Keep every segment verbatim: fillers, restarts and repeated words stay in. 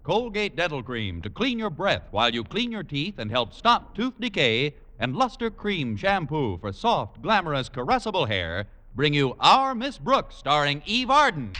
Colgate Dental Cream to clean your breath while you clean your teeth and help stop tooth decay, and Luster Cream Shampoo for soft, glamorous, caressable hair bring you Our Miss Brooks, starring Eve Arden.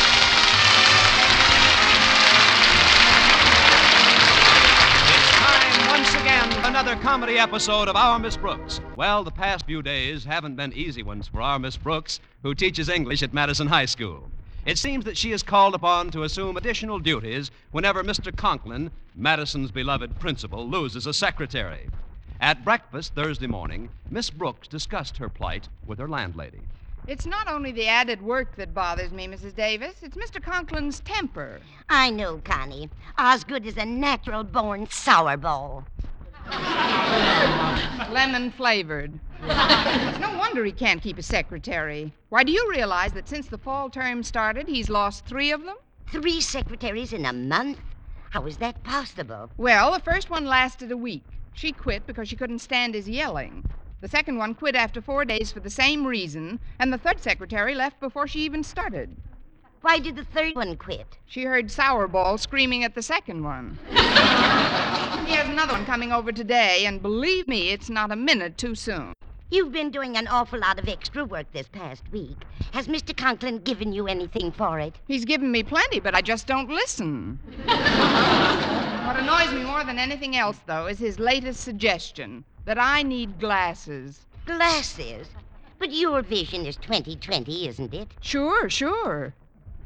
Once again, another comedy episode of Our Miss Brooks. Well, the past few days haven't been easy ones for our Miss Brooks, who teaches English at Madison High School. It seems that she is called upon to assume additional duties whenever Mister Conklin, Madison's beloved principal, loses a secretary. At breakfast Thursday morning, Miss Brooks discussed her plight with her landlady. It's not only the added work that bothers me, Missus Davis. It's Mister Conklin's temper. I know, Connie. Osgood is a natural-born sourball. Lemon-flavored. It's no wonder he can't keep a secretary. Why, do you realize that since the fall term started, he's lost three of them? Three secretaries in a month? How is that possible? Well, the first one lasted a week. She quit because she couldn't stand his yelling. The second one quit after four days for the same reason, and the third secretary left before she even started. Why did the third one quit? She heard Sourball screaming at the second one. He has another one coming over today, and believe me, it's not a minute too soon. You've been doing an awful lot of extra work this past week. Has Mister Conklin given you anything for it? He's given me plenty, but I just don't listen. What annoys me more than anything else, though, is his latest suggestion, that I need glasses. Glasses? But your vision is twenty twenty, isn't it? Sure, sure.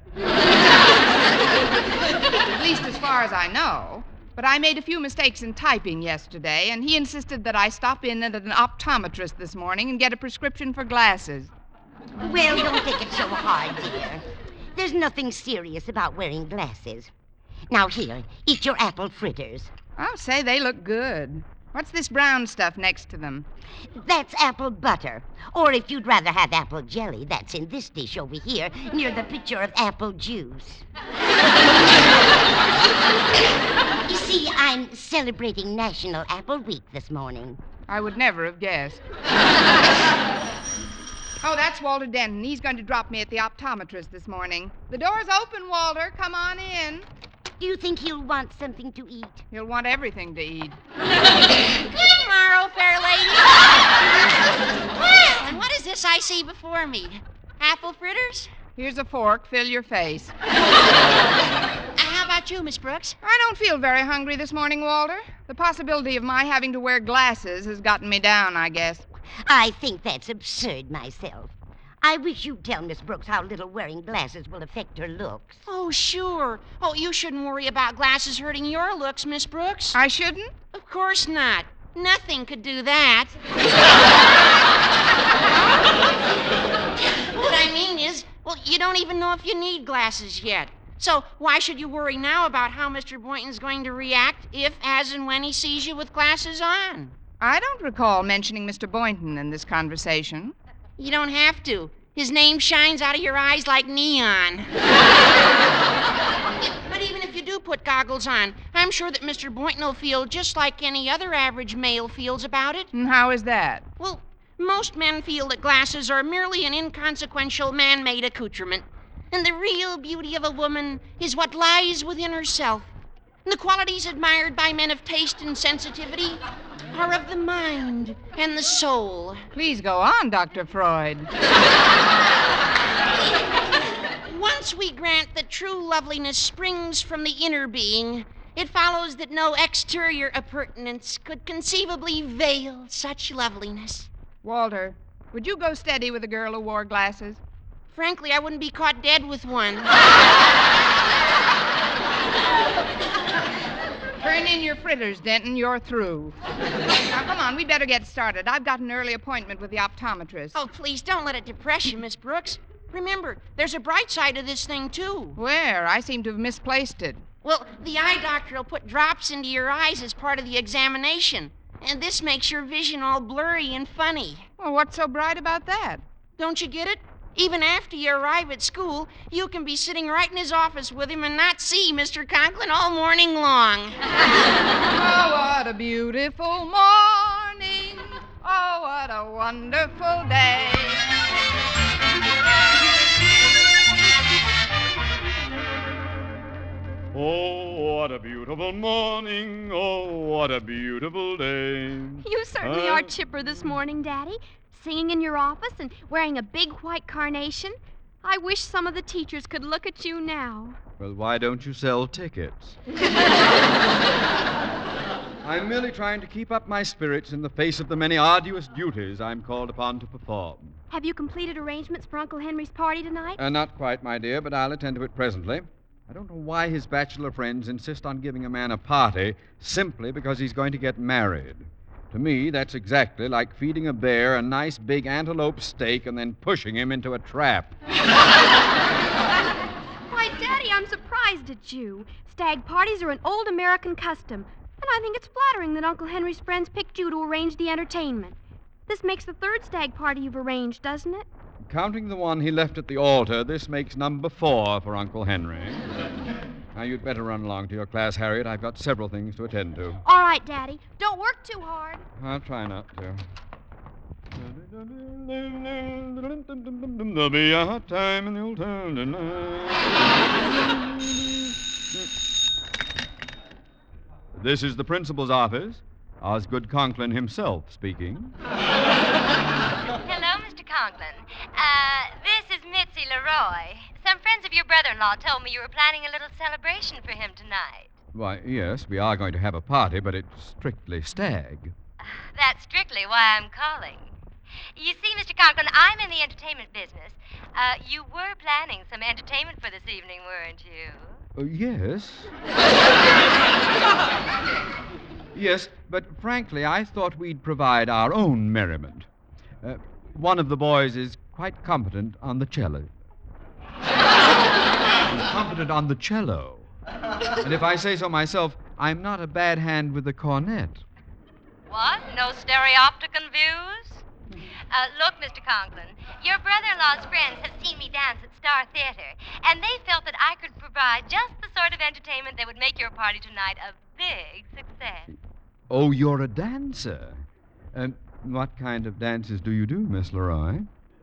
At least as far as I know. But I made a few mistakes in typing yesterday, and he insisted that I stop in at an optometrist this morning and get a prescription for glasses. Well, don't take it so hard, dear. There's nothing serious about wearing glasses. Now, here, eat your apple fritters. I'll say they look good. What's this brown stuff next to them? That's apple butter. Or if you'd rather have apple jelly, that's in this dish over here, near the picture of apple juice. You see, I'm celebrating National Apple Week this morning. I would never have guessed. Oh, that's Walter Denton. He's going to drop me at the optometrist this morning. The door's open, Walter. Come on in. Do you think he'll want something to eat? He'll want everything to eat. Good morrow, fair lady. Well, and what is this I see before me? Apple fritters? Here's a fork. Fill your face. Uh, how about you, Miss Brooks? I don't feel very hungry this morning, Walter. The possibility of my having to wear glasses has gotten me down, I guess. I think that's absurd myself. I wish you'd tell Miss Brooks how little wearing glasses will affect her looks. Oh, sure. Oh, you shouldn't worry about glasses hurting your looks, Miss Brooks. I shouldn't? Of course not. Nothing could do that. What I mean is, well, you don't even know if you need glasses yet. So why should you worry now about how Mister Boynton's going to react if, as and when he sees you with glasses on? I don't recall mentioning Mister Boynton in this conversation. You don't have to. His name shines out of your eyes like neon. But even if you do put goggles on, I'm sure that Mister Boynton will feel just like any other average male feels about it. And how is that? Well, most men feel that glasses are merely an inconsequential man-made accoutrement. And the real beauty of a woman is what lies within herself. And the qualities admired by men of taste and sensitivity are of the mind and the soul. Please go on, Doctor Freud. Once we grant that true loveliness springs from the inner being, it follows that no exterior appurtenance could conceivably veil such loveliness. Walter, would you go steady with a girl who wore glasses? Frankly, I wouldn't be caught dead with one. Turn in your fritters, Denton. You're through. Now, come on. We'd better get started. I've got an early appointment with the optometrist. Oh, please, don't let it depress you, Miss Brooks. Remember, there's a bright side to this thing, too. Where? I seem to have misplaced it. Well, the eye doctor will put drops into your eyes as part of the examination. And this makes your vision all blurry and funny. Well, what's so bright about that? Don't you get it? Even after you arrive at school, you can be sitting right in his office with him and not see Mister Conklin all morning long. Oh, what a beautiful morning. Oh, what a wonderful day. Oh, what a beautiful morning. Oh, what a beautiful day. You certainly Uh, are chipper this morning, Daddy. Singing in your office and wearing a big white carnation. I wish some of the teachers could look at you now. Well, why don't you sell tickets? I'm merely trying to keep up my spirits in the face of the many arduous duties I'm called upon to perform. Have you completed arrangements for Uncle Henry's party tonight? Uh, not quite, my dear, but I'll attend to it presently. I don't know why his bachelor friends insist on giving a man a party simply because he's going to get married. To me, that's exactly like feeding a bear a nice big antelope steak and then pushing him into a trap. Why, Daddy, I'm surprised at you. Stag parties are an old American custom, and I think it's flattering that Uncle Henry's friends picked you to arrange the entertainment. This makes the third stag party you've arranged, doesn't it? Counting the one he left at the altar, this makes number four for Uncle Henry. Now, you'd better run along to your class, Harriet. I've got several things to attend to. All right, Daddy. Don't work too hard. I'll try not to. There'll be a hot time in the old town tonight. This is the principal's office. Osgood Conklin himself speaking. Hello, Mister Conklin. Uh, this is Mitzi Leroy. Some friends of your brother-in-law told me you were planning a little celebration for him tonight. Why, yes, we are going to have a party, but it's strictly stag. That's strictly why I'm calling. You see, Mister Conklin, I'm in the entertainment business. Uh, you were planning some entertainment for this evening, weren't you? Uh, yes. Yes, but frankly, I thought we'd provide our own merriment. Uh, one of the boys is quite competent on the cello. He's competent on the cello. And if I say so myself, I'm not a bad hand with the cornet. What? No stereopticon views? Uh, look, Mister Conklin, your brother-in-law's friends have seen me dance at Star Theater, and they felt that I could provide just the sort of entertainment that would make your party tonight a big success. Oh, you're a dancer. Um, what kind of dances do you do, Miss Leroy?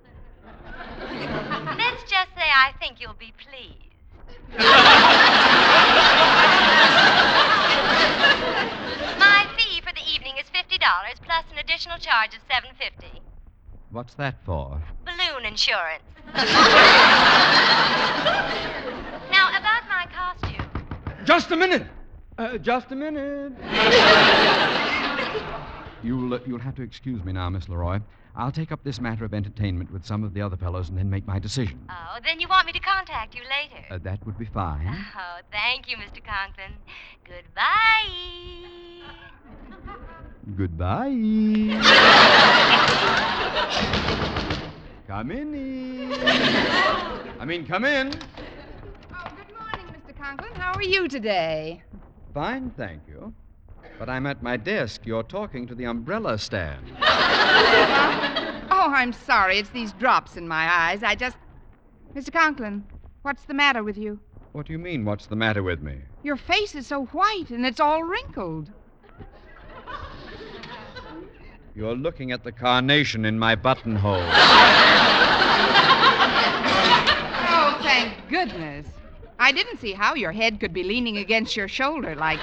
Let's just say I think you'll be pleased. My fee for the evening is fifty dollars plus an additional charge of seven dollars and fifty cents. What's that for? Balloon insurance. Now, about my costume. Just a minute! Uh, just a minute. You'll, uh, you'll have to excuse me now, Miss Leroy. I'll take up this matter of entertainment with some of the other fellows and then make my decision. Oh, then you want me to contact you later? Uh, that would be fine. Oh, thank you, Mister Conklin. Goodbye. Goodbye. Come in. I mean, come in. Oh, good morning, Mister Conklin. How are you today? Fine, thank you. But I'm at my desk. You're talking to the umbrella stand. Oh, I'm sorry. It's these drops in my eyes. I just... Mister Conklin, what's the matter with you? What do you mean, what's the matter with me? Your face is so white and it's all wrinkled. You're looking at the carnation in my buttonhole. Oh, thank goodness. I didn't see how your head could be leaning against your shoulder like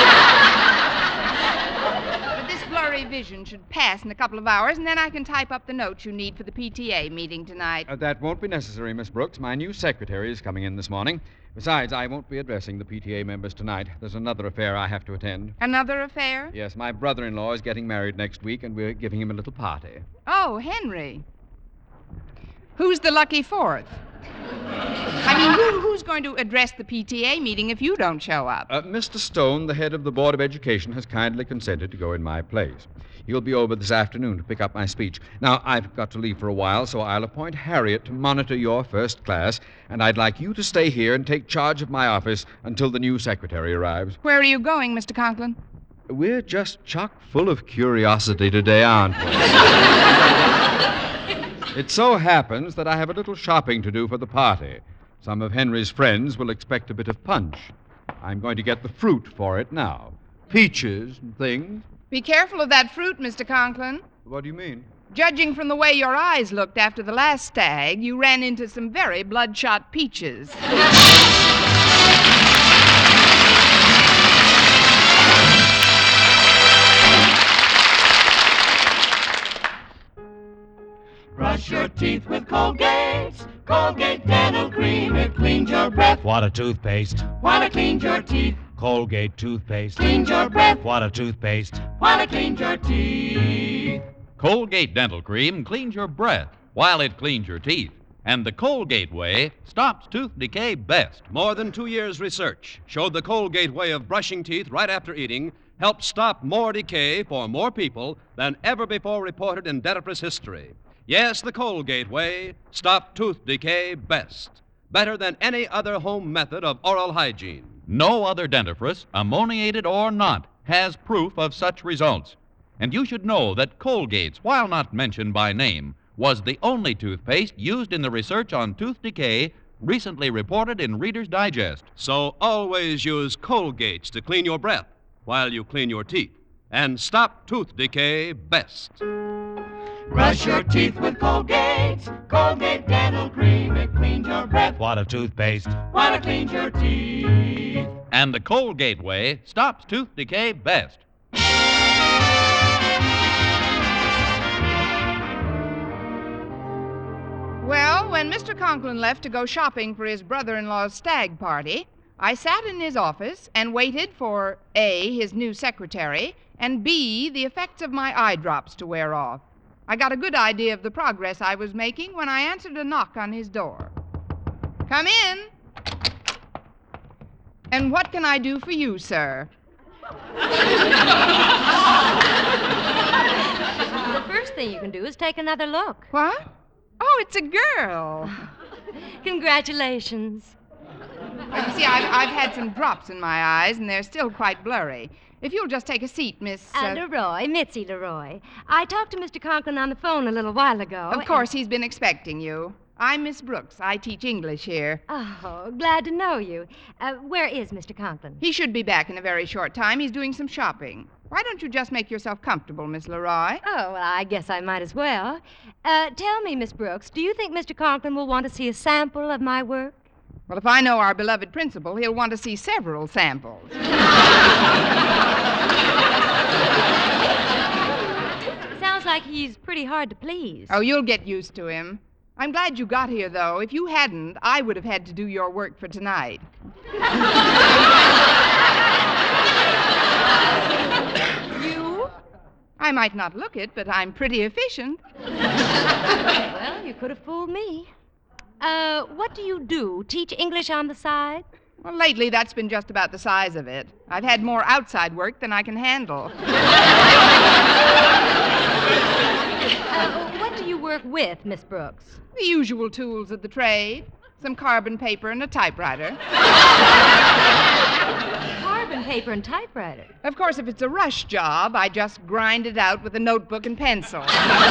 that. But this blurry vision should pass in a couple of hours, and then I can type up the notes you need for the P T A meeting tonight. Uh, that won't be necessary, Miss Brooks. My new secretary is coming in this morning. Besides, I won't be addressing the P T A members tonight. There's another affair I have to attend. Another affair? Yes, my brother-in-law is getting married next week, and we're giving him a little party. Oh, Henry. Who's the lucky fourth? I mean, who, who's going to address the P T A meeting if you don't show up? Uh, Mister Stone, the head of the Board of Education, has kindly consented to go in my place. He'll be over this afternoon to pick up my speech. Now, I've got to leave for a while, so I'll appoint Harriet to monitor your first class, and I'd like you to stay here and take charge of my office until the new secretary arrives. Where are you going, Mister Conklin? We're just chock full of curiosity today, aren't we? It so happens that I have a little shopping to do for the party. Some of Henry's friends will expect a bit of punch. I'm going to get the fruit for it now. Peaches and things. Be careful of that fruit, Mister Conklin. What do you mean? Judging from the way your eyes looked after the last stag, you ran into some very bloodshot peaches. teeth with Colgate. Colgate Dental Cream, it cleans your breath. What a toothpaste. While it cleans your teeth. Colgate toothpaste. Cleans your breath. What a toothpaste. While it cleans your teeth. Colgate Dental Cream cleans your breath while it cleans your teeth. And the Colgate way stops tooth decay best. More than two years' research showed the Colgate way of brushing teeth right after eating helped stop more decay for more people than ever before reported in dentifrice history. Yes, the Colgate way stopped tooth decay best. Better than any other home method of oral hygiene. No other dentifrice, ammoniated or not, has proof of such results. And you should know that Colgate's, while not mentioned by name, was the only toothpaste used in the research on tooth decay recently reported in Reader's Digest. So always use Colgate's to clean your breath while you clean your teeth. And stop tooth decay best. Brush your teeth with Colgate. Colgate Dental Cream, it cleans your breath. What a toothpaste. While it cleans your teeth. And the Colgate way stops tooth decay best. Well, when Mister Conklin left to go shopping for his brother-in-law's stag party, I sat in his office and waited for A, his new secretary, and B, the effects of my eye drops to wear off. I got a good idea of the progress I was making when I answered a knock on his door. Come in. And what can I do for you, sir? The first thing you can do is take another look. What? Oh, it's a girl. Congratulations. Well, you see, I've, I've had some drops in my eyes, and they're still quite blurry. If you'll just take a seat, Miss... Uh, Leroy, Mitzi Leroy. I talked to Mister Conklin on the phone a little while ago. Of course, he's been expecting you. I'm Miss Brooks. I teach English here. Oh, glad to know you. Uh, where is Mister Conklin? He should be back in a very short time. He's doing some shopping. Why don't you just make yourself comfortable, Miss Leroy? Oh, well, I guess I might as well. Uh, tell me, Miss Brooks, do you think Mister Conklin will want to see a sample of my work? Well, if I know our beloved principal, he'll want to see several samples. Sounds like he's pretty hard to please. Oh, you'll get used to him. I'm glad you got here, though. If you hadn't, I would have had to do your work for tonight. You? I might not look it, but I'm pretty efficient. Well, you could have fooled me. Uh, what do you do? Teach English on the side? Well, lately, that's been just about the size of it. I've had more outside work than I can handle. Uh, what do you work with, Miss Brooks? The usual tools of the trade. Some carbon paper and a typewriter. Carbon paper and typewriter? Of course, if it's a rush job, I just grind it out with a notebook and pencil. Now,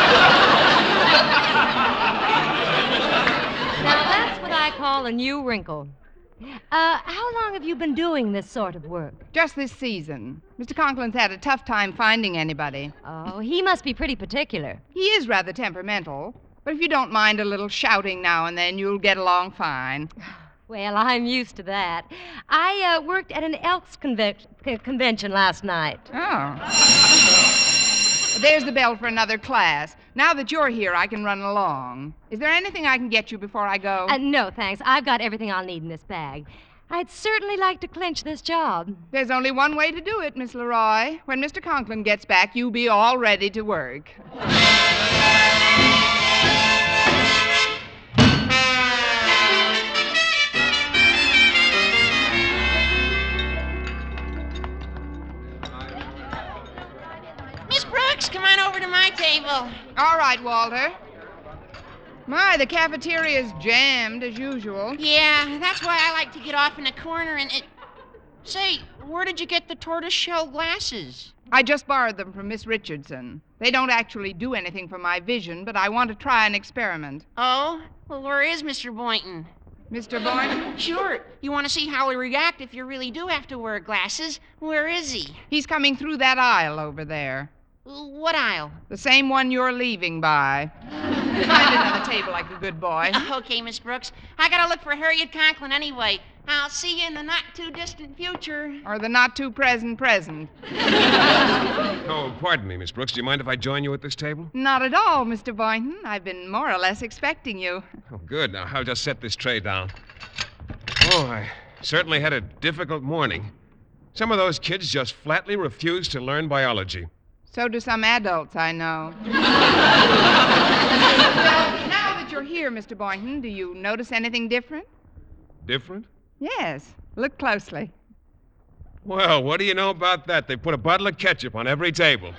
that's what I call a new wrinkle. Uh, how long have you been doing this sort of work? Just this season. Mister Conklin's had a tough time finding anybody. Oh, he must be pretty particular. He is rather temperamental. But if you don't mind a little shouting now and then, you'll get along fine. Well, I'm used to that. I uh, worked at an Elks conve- c- convention last night. Oh. There's the bell for another class. Now that you're here, I can run along. Is there anything I can get you before I go? Uh, no, thanks. I've got everything I'll need in this bag. I'd certainly like to clinch this job. There's only one way to do it, Miss Leroy. When Mister Conklin gets back, you be all ready to work. Miss Brooks, come on over to my table. All right, Walter. My, the cafeteria's jammed as usual. Yeah, that's why I like to get off in a corner and it... Say, where did you get the tortoiseshell glasses? I just borrowed them from Miss Richardson. They don't actually do anything for my vision, but I want to try an experiment. Oh? Well, where is Mister Boynton? Mister Boynton? Sure. You want to see how he'll react if you really do have to wear glasses? Where is he? He's coming through that aisle over there. What aisle? The same one you're leaving by. Find another table like a good boy. Okay, Miss Brooks. I gotta look for Harriet Conklin anyway. I'll see you in the not-too-distant future. Or the not-too-present present. Oh, pardon me, Miss Brooks. Do you mind if I join you at this table? Not at all, Mister Boynton. I've been more or less expecting you. Oh, good. Now, I'll just set this tray down. Oh, I certainly had a difficult morning. Some of those kids just flatly refused to learn biology. So do some adults I know. Well, now that you're here, Mister Boynton, do you notice anything different? Different? Yes. Look closely. Well, what do you know about that? They put a bottle of ketchup on every table.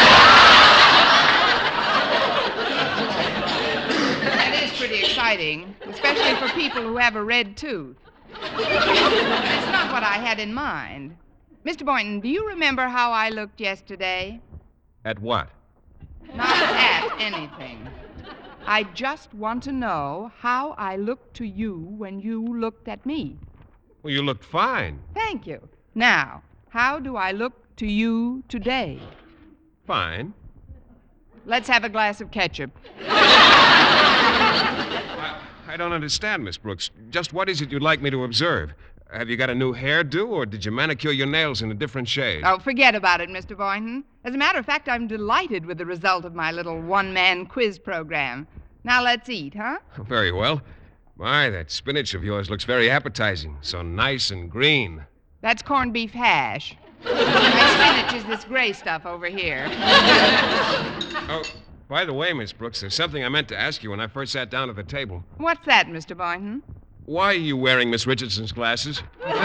That is pretty exciting, especially for people who have a red tooth. That's not what I had in mind. Mister Boynton, do you remember how I looked yesterday? At what? Not at anything. I just want to know how I looked to you when you looked at me. Well, you looked fine. Thank you. Now, how do I look to you today? Fine. Let's have a glass of ketchup. I, I don't understand, Miss Brooks. Just what is it you'd like me to observe? Have you got a new hairdo, or did you manicure your nails in a different shade? Oh, forget about it, Mister Boynton. As a matter of fact, I'm delighted with the result of my little one-man quiz program. Now let's eat, huh? Very well. My, that spinach of yours looks very appetizing. So nice and green. That's corned beef hash. My spinach is this gray stuff over here. Oh, by the way, Miss Brooks, there's something I meant to ask you when I first sat down at the table. What's that, Mister Boynton? Why are you wearing Miss Richardson's glasses?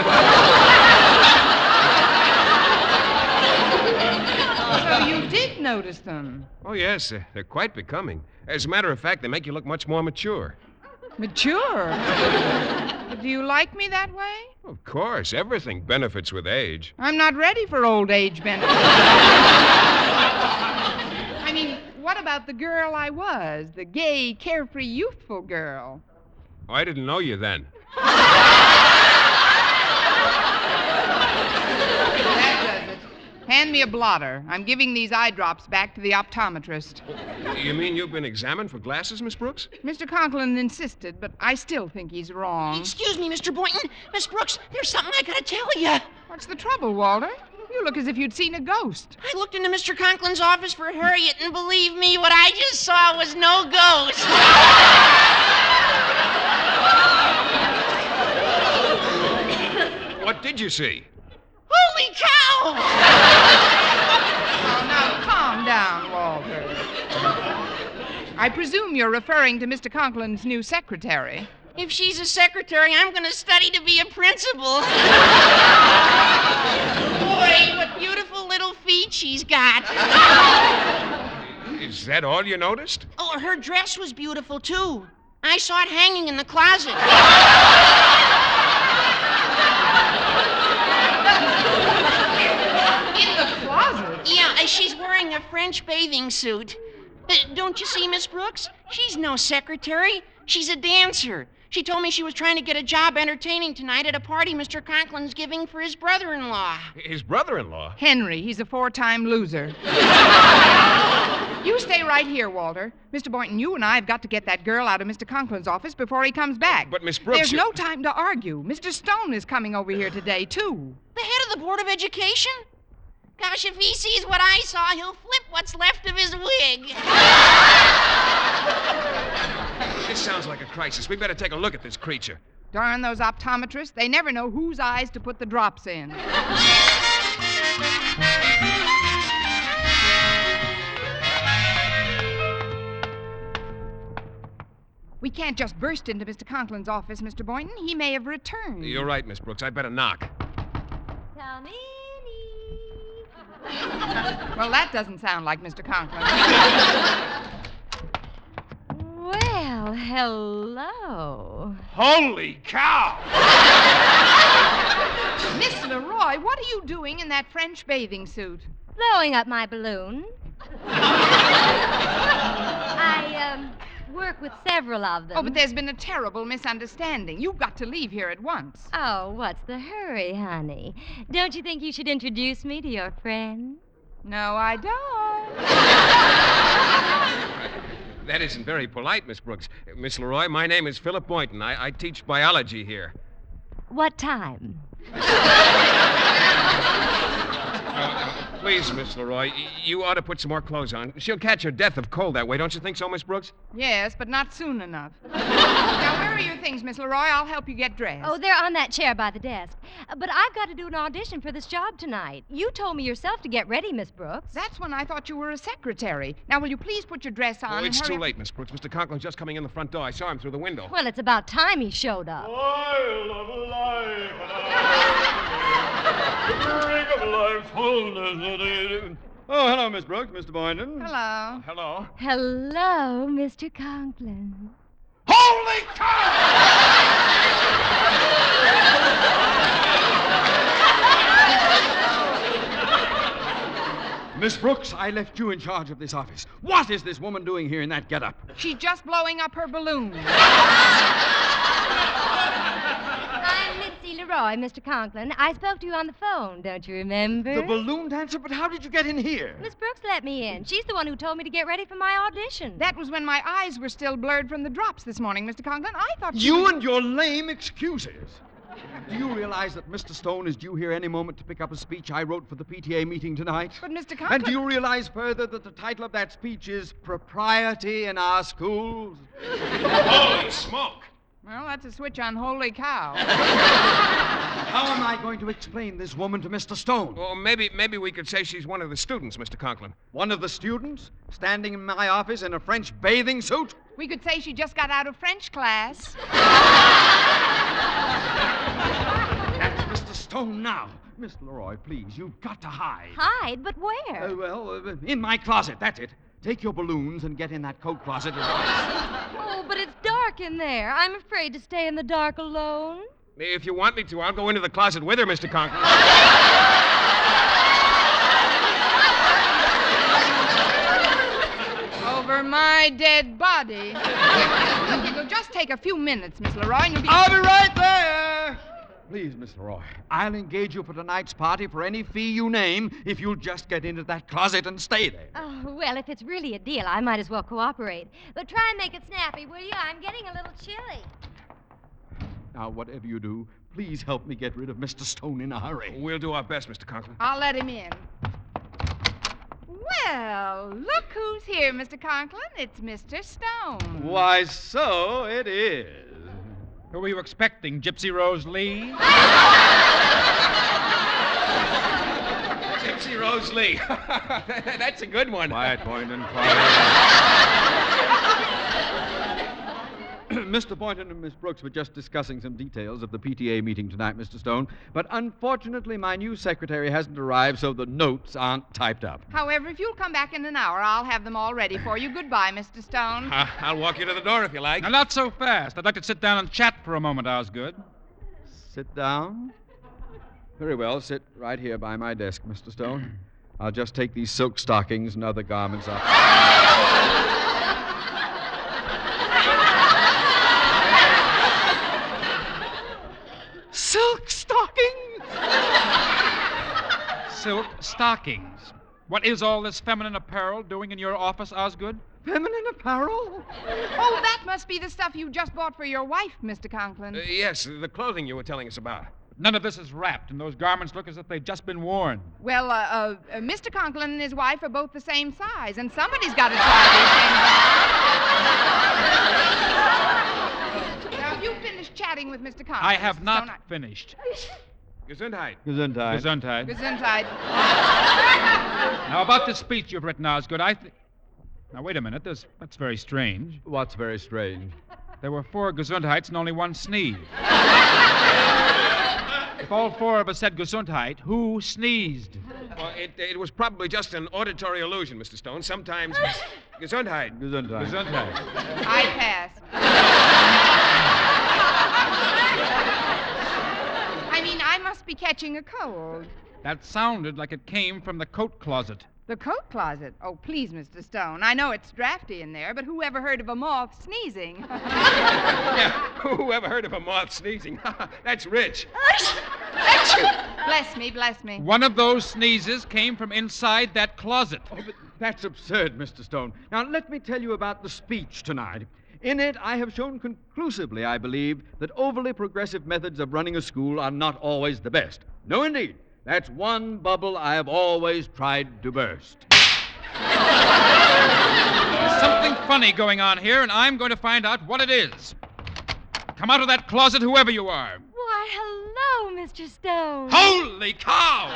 So you did notice them. Oh, yes, they're, they're quite becoming. As a matter of fact, they make you look much more mature. Mature? But do you like me that way? Of course, everything benefits with age. I'm not ready for old age benefits. I mean, what about the girl I was? The gay, carefree, youthful girl? Oh, I didn't know you then. That does it. Hand me a blotter. I'm giving these eye drops back to the optometrist. You mean you've been examined for glasses, Miss Brooks? Mister Conklin insisted, but I still think he's wrong. Excuse me, Mister Boynton. Miss Brooks, there's something I gotta tell you. What's the trouble, Walter? You look as if you'd seen a ghost. I looked into Mister Conklin's office for Harriet, and believe me, what I just saw was no ghost. What did you see? Holy cow! Oh, now calm down, Walter. I presume you're referring to Mister Conklin's new secretary. If she's a secretary, I'm going to study to be a principal. Boy, what beautiful little feet she's got. Is that all you noticed? Oh, her dress was beautiful, too. I saw it hanging in the closet. In the closet? Yeah, uh, she's wearing a French bathing suit. Uh, don't you see, Miss Brooks? She's no secretary. She's a dancer. She told me she was trying to get a job entertaining tonight at a party Mister Conklin's giving for his brother-in-law. His brother-in-law? Henry. He's a four-time loser. You stay right here, Walter. Mister Boynton, you and I have got to get that girl out of Mister Conklin's office before he comes back. But, Miss Brooks... There's you... no time to argue. Mister Stone is coming over here today, too. The head of the Board of Education? Gosh, if he sees what I saw, he'll flip what's left of his wig. This sounds like a crisis. We better take a look at this creature. Darn those optometrists. They never know whose eyes to put the drops in. We can't just burst into Mister Conklin's office, Mister Boynton. He may have returned. You're right, Miss Brooks. I'd better knock. Come in. Well, that doesn't sound like Mister Conklin. Well, hello. Holy cow! Miss Leroy, what are you doing in that French bathing suit? Blowing up my balloon. I, um, work with several of them. Oh, but there's been a terrible misunderstanding. You've got to leave here at once. Oh, what's the hurry, honey? Don't you think you should introduce me to your friend? No, I don't. That isn't very polite, Miss Brooks. Uh, Miss Leroy, my name is Philip Boynton. I, I teach biology here. What time? Uh, please, Miss Leroy, y- you ought to put some more clothes on. She'll catch her death of cold that way, don't you think so, Miss Brooks? Yes, but not soon enough. Now, where are your things, Miss Leroy? I'll help you get dressed. Oh, they're on that chair by the desk. Uh, But I've got to do an audition for this job tonight. You told me yourself to get ready, Miss Brooks. That's when I thought you were a secretary. Now, will you please put your dress on Oh, and it's hurry too up- late, Miss Brooks. Mister Conklin's just coming in the front door. I saw him through the window. Well, it's about time he showed up. I love life. Drink of life's fullness. Oh, hello, Miss Brooks, Mister Boynton. Hello. Hello. Hello, Mister Conklin. Holy cow! Miss Brooks, I left you in charge of this office. What is this woman doing here in that getup? She's just blowing up her balloon. I'm Mitzi Leroy, Mister Conklin. I spoke to you on the phone, don't you remember? The balloon dancer? But how did you get in here? Miss Brooks let me in. She's the one who told me to get ready for my audition. That was when my eyes were still blurred from the drops this morning, Mister Conklin. I thought You and your lame excuses. Do you realize that Mister Stone is due here any moment to pick up a speech I wrote for the P T A meeting tonight? But, Mister Conklin... And do you realize further that the title of that speech is Propriety in Our Schools? Holy smoke! Well, that's a switch on holy cow. How am I going to explain this woman to Mister Stone? Well, maybe maybe we could say she's one of the students, Mister Conklin. One of the students standing in my office in a French bathing suit? We could say she just got out of French class. That's Mister Stone now. Miss Leroy, please, you've got to hide. Hide? But where? Uh, well, uh, in my closet, that's it. Take your balloons and get in that coat closet at once. Oh, but it's dark in there. I'm afraid to stay in the dark alone. If you want me to, I'll go into the closet with her, Mister Conklin. Over my dead body. Look, it'll just take a few minutes, Miss Leroy, and you'll be... I'll be right there! Please, Miss Leroy, I'll engage you for tonight's party for any fee you name if you'll just get into that closet and stay there. Oh, well, if it's really a deal, I might as well cooperate. But try and make it snappy, will you? I'm getting a little chilly. Now, whatever you do, please help me get rid of Mister Stone in a hurry. We'll do our best, Mister Conklin. I'll let him in. Well, look who's here, Mister Conklin. It's Mister Stone. Why, so it is. Who were you expecting, Gypsy Rose Lee? Gypsy Rose Lee. That's a good one. Quiet, Boynton, quiet. Mister Boynton and Miss Brooks were just discussing some details of the P T A meeting tonight, Mister Stone. But unfortunately, my new secretary hasn't arrived, so the notes aren't typed up. However, if you'll come back in an hour, I'll have them all ready for you. Goodbye, Mister Stone. Uh, I'll walk you to the door if you like. Now, not so fast. I'd like to sit down and chat for a moment, Osgood. Sit down. Very well, sit right here by my desk, Mister Stone. I'll just take these silk stockings and other garments up. Silk stockings? Silk stockings. What is all this feminine apparel doing in your office, Osgood? Feminine apparel? Oh, that must be the stuff you just bought for your wife, Mister Conklin. Uh, yes, the clothing you were telling us about. None of this is wrapped, and those garments look as if they'd just been worn. Well, uh, uh, uh, Mister Conklin and his wife are both the same size, and somebody's got to try these things on. Now, you finished chatting with Mister Conklin. I have not Stone, finished. Gesundheit. Gesundheit. Gesundheit. Gesundheit. Now, about this speech you've written, Osgood, I think... Now, wait a minute. There's... That's very strange. What's very strange? There were four Gesundheits and only one sneeze. If all four of us said Gesundheit, who sneezed? Well, it, it was probably just an auditory illusion, Mister Stone. Sometimes... Gesundheit. Gesundheit. Gesundheit. I pass. I mean, I must be catching a cold. That sounded like it came from the coat closet. The coat closet? Oh, please, Mister Stone. I know it's drafty in there, but who ever heard of a moth sneezing? Yeah, who ever heard of a moth sneezing? That's rich. Bless me, bless me. One of those sneezes came from inside that closet. Oh, but That's absurd, Mister Stone. Now, let me tell you about the speech tonight. In it, I have shown conclusively, I believe, that overly progressive methods of running a school are not always the best. No, indeed. That's one bubble I have always tried to burst. There's something funny going on here, and I'm going to find out what it is. Come out of that closet, whoever you are. Why, hello, Mister Stone. Holy cow!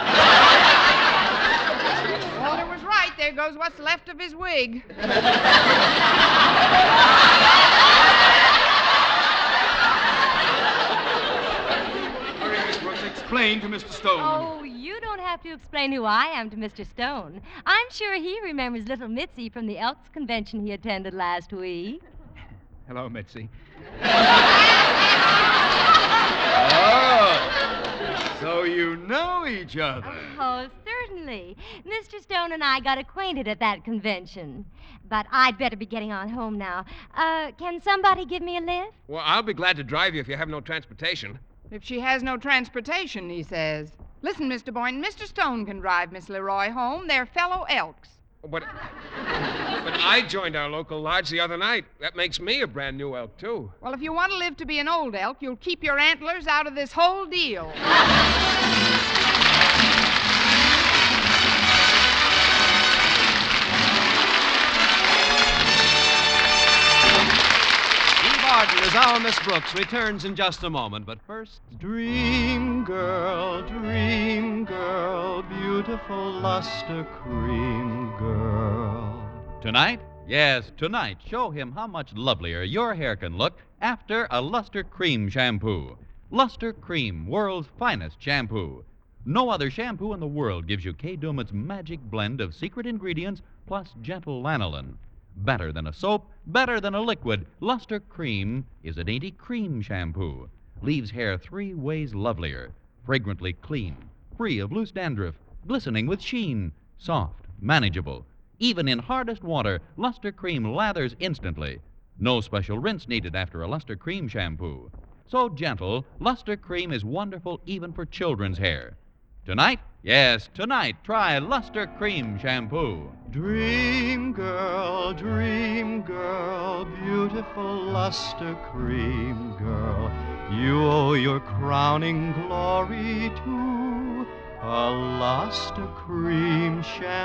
Walter was right. There goes what's left of his wig. Hurry, Miss Brooks, explain to Mister Stone. Oh, you don't have to explain who I am to Mister Stone. I'm sure he remembers little Mitzi from the Elks convention he attended last week. Hello, Mitzi. Oh, so you know each other. Oh, certainly. Mister Stone and I got acquainted at that convention. But I'd better be getting on home now. Uh, can somebody give me a lift? Well, I'll be glad to drive you if you have no transportation. If she has no transportation, he says. Listen, Mister Boynton, Mister Stone can drive Miss Leroy home. They're fellow Elks. But, but I joined our local lodge the other night. That makes me a brand new elk, too. Well, if you want to live to be an old elk, you'll keep your antlers out of this whole deal. Eve Arden as our Miss Brooks returns in just a moment, but first... Dream girl, dream girl, beautiful luster cream girl. Tonight? Yes, tonight. Show him how much lovelier your hair can look after a Luster Cream shampoo. Luster Cream, world's finest shampoo. No other shampoo in the world gives you Kay Daumit's magic blend of secret ingredients plus gentle lanolin. Better than a soap, better than a liquid, Luster Cream is a dainty cream shampoo. Leaves hair three ways lovelier. Fragrantly clean, free of loose dandruff, glistening with sheen, soft, manageable. Even in hardest water, Luster Cream lathers instantly. No special rinse needed after a Luster Cream shampoo. So gentle, Luster Cream is wonderful even for children's hair. Tonight? Yes, tonight, try Luster Cream shampoo. Dream girl, dream girl, beautiful luster cream girl. You owe your crowning glory to a luster cream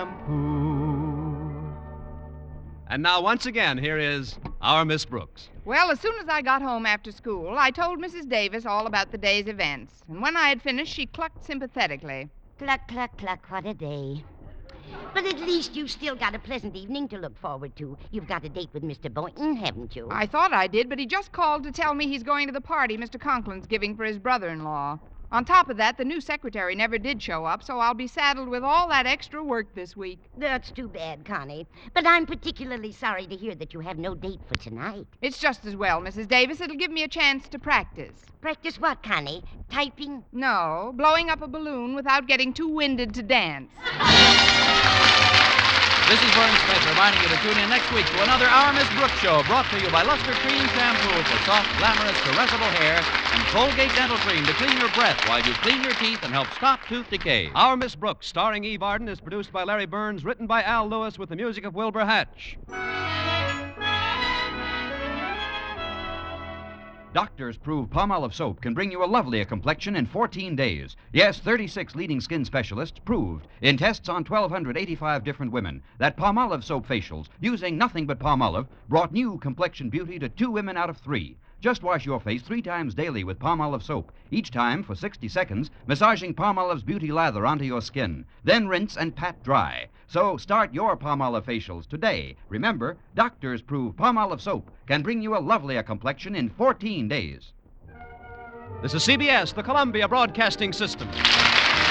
shampoo. And now, once again, here is our Miss Brooks. Well, as soon as I got home after school, I told Missus Davis all about the day's events. And when I had finished, she clucked sympathetically. Cluck, cluck, cluck, what a day. But at least you've still got a pleasant evening to look forward to. You've got a date with Mister Boynton, haven't you? I thought I did, but he just called to tell me he's going to the party Mister Conklin's giving for his brother-in-law. On top of that, the new secretary never did show up, so I'll be saddled with all that extra work this week. That's too bad, Connie. But I'm particularly sorry to hear that you have no date for tonight. It's just as well, Missus Davis. It'll give me a chance to practice. Practice what, Connie? Typing? No, blowing up a balloon without getting too winded to dance. This is Vern Smith reminding you to tune in next week to another Our Miss Brooks show brought to you by Luster Cream Shampoo for soft, glamorous, caressable hair and Colgate Dental Cream to clean your breath while you clean your teeth and help stop tooth decay. Our Miss Brooks, starring Eve Arden, is produced by Larry Burns, written by Al Lewis with the music of Wilbur Hatch. Doctors prove Palmolive soap can bring you a lovelier complexion in fourteen days. Yes, thirty-six leading skin specialists proved in tests on one thousand two hundred eighty-five different women that Palmolive soap facials, using nothing but Palmolive, brought new complexion beauty to two women out of three. Just wash your face three times daily with Palmolive soap, each time for sixty seconds, massaging Palmolive's beauty lather onto your skin. Then rinse and pat dry. So start your Palmolive facials today. Remember, doctors prove Palmolive soap can bring you a lovelier complexion in fourteen days. This is C B S, the Columbia Broadcasting System.